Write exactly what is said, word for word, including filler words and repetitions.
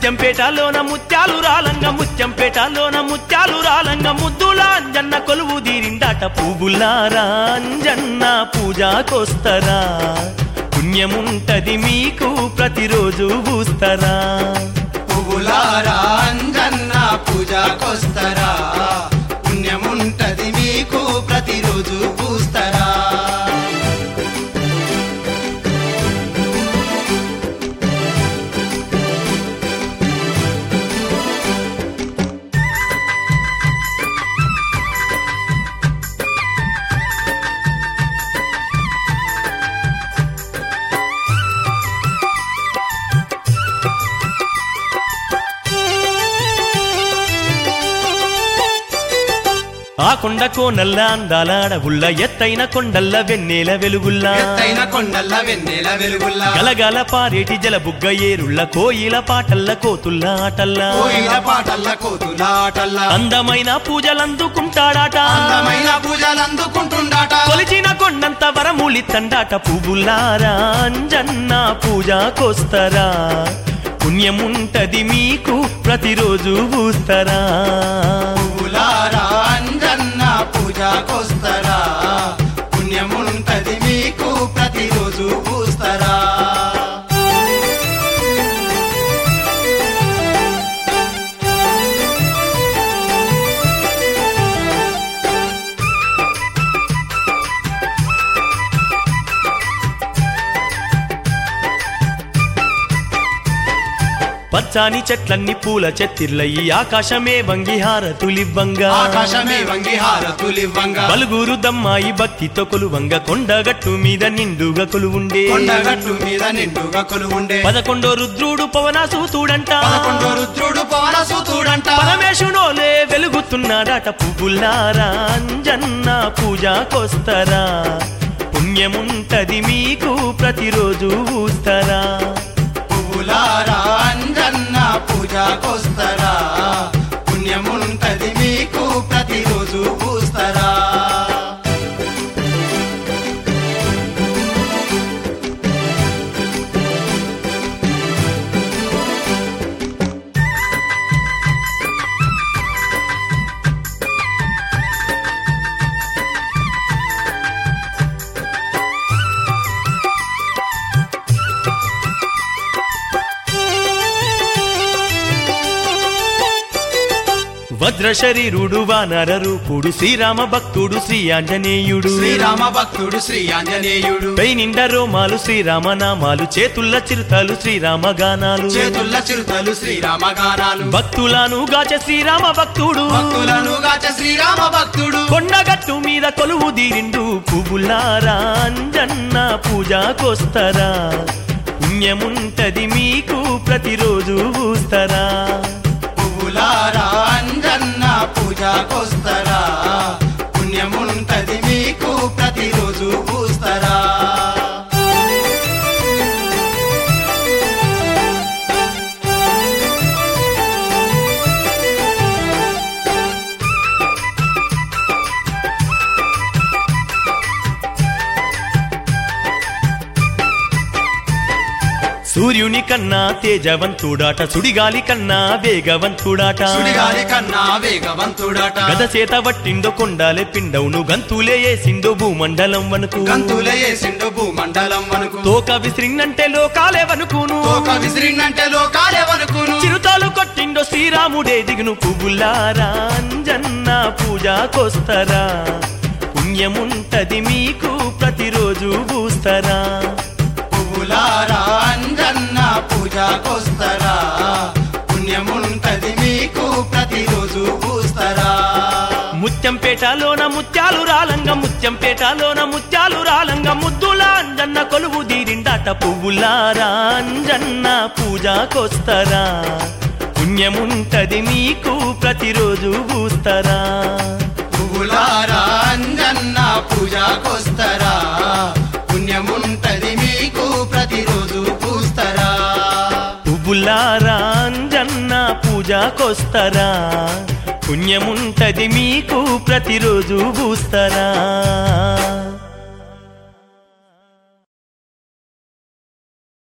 ముత్యంపేటలోన ముత్యాలు రాలంగ ముత్యంపేటలోన ముత్యాలు రాలంగ ముద్దుల అంజన్న కొలువు దీరిందాట పువ్వులారా అంజన్న పూజాకొస్తరా పుణ్యముంటది మీకు ప్రతిరోజు పూస్తరా పువ్వులారా అంజన్న పూజాకొస్తరా పుణ్యముంటది మీకు ప్రతిరోజు పూస్తరా ఆ కొండ కోనల్ల అందాల అడవుల్ల ఎత్తైన కొండల్ల వెన్నెల వెలుగుల్లా ఎత్తైన కొండల్ల వెన్నెల వెలుగుల్లా గలగల పారేటి జలబుగ్గ ఏరుళ్ళ కోయిల పాటల్ల కోతుల్ల ఆటల్లా కోయిల పాటల్ల కోతుల ఆటల్లా అందమైన పూజలందుకుంటాడాట అందమైన పూజలందుకుంటుండాట కొలిచిన కొండంత వరములిత్తండాట పువ్వులారా అంజన్న పూజాకొస్తరా పుణ్యముంటది మీకు ప్రతిరోజు పూస్తరా పువ్వులారా అంజన్న పూజాకొస్తరా పుణ్యముంటది మీకు ప్రతిరోజు పూస్తరా పచ్చాని చెట్లన్నీ పూల చెత్తిర్లయి ఆకాశమే వంగి హారతులివ్వంగా ఆకాశమే వంగి హారతులివ్వంగా బలుగురు దమ్మాయి భక్తితో కొలువంగ కొండగట్టు మీద నిండుగా కొలువుండే కొండగట్టు మీద నిండుగా కొలువుండే పదకొండో రుద్రుడు పవనాసూతుడంట పదకొండో రుద్రుడు పవనసూతుడంట పరమేశునోలే వెలుగుతున్నాడట పువ్వులారా అంజన్న పూజాకొస్తరా పుణ్యముంటది మీకు ప్రతిరోజు పూస్తరా పువ్వులారా అంజన్న పూజాకొస్తరా పుణ్యముంటది మీకు ప్రతిరోజు పూస్తరా వజ్ర శరీరుడు వానర రూపుడు శ్రీరామ భక్తుడు శ్రీ ఆంజనేయుడు శ్రీరామ భక్తుడు శ్రీ ఆంజనేయుడు పై నిండా రోమాలు శ్రీరామ నామాలు చేతుల్ల చిరుతలు శ్రీరామ గానాలు చేతుల్ల చిరుతలు శ్రీరామ గానాలు భక్తులను గాచ శ్రీరామ భక్తుడు భక్తులను గాచ శ్రీరామ భక్తుడు కొండగట్టు మీద కొలువు దీరిండు పువ్వులారా అంజన్న పూజాకొస్తరా పుణ్యముంటది మీకు ప్రతిరోజు పూస్తరా పువ్వులారా అంజన్న పూజాకొస్తరా పుణ్యముంటది మీకు ప్రతిరోజు పూస్తరా సూర్యుని కన్నా తేజవంతుడాట సుడిగాలి కన్నా వేగవంతుడాట సుడిగాలి కన్నా వేగవంతుడాట గద చేత వట్టిండో కొండాలే పిండవును గంతులే ఏసిండో భూమండలం వనుకు గంతులే ఏసిండు భూమండలం వనుకు తోక విసిరిందంటే లోకాలే వనుకును తోక విసిరిందంటే లోకాలే వనుకును చిరుతాలు కొట్టిండో శ్రీరాముడే దిగును పువ్వులారా అంజన్న పూజాకొస్తరా పుణ్యముంటది మీకు ప్రతిరోజు పూస్తరా పువ్వులారా అంజన్న పూజాకొస్తరా పుణ్యముంటది మీకు ప్రతిరోజు పూస్తరా ముత్యంపేటలోన ముత్యాలు రాలంగ ముత్యంపేటలోన ముత్యాలు రాలంగ ముద్దుల అంజన్న కొలువు దీరిందాట పువ్వులారా అంజన్న పూజాకొస్తరా పుణ్యముంటది మీకు ప్రతిరోజు పూస్తరా పువ్వులారా అంజన్న పూజాకొస్తరా పుణ్యముంటది మీకు ప్రతిరోజు పూస్తరా పువ్వులారా అంజన్న పూజాకొస్తరా పుణ్యముంటది మీకు ప్రతిరోజు పూస్తరా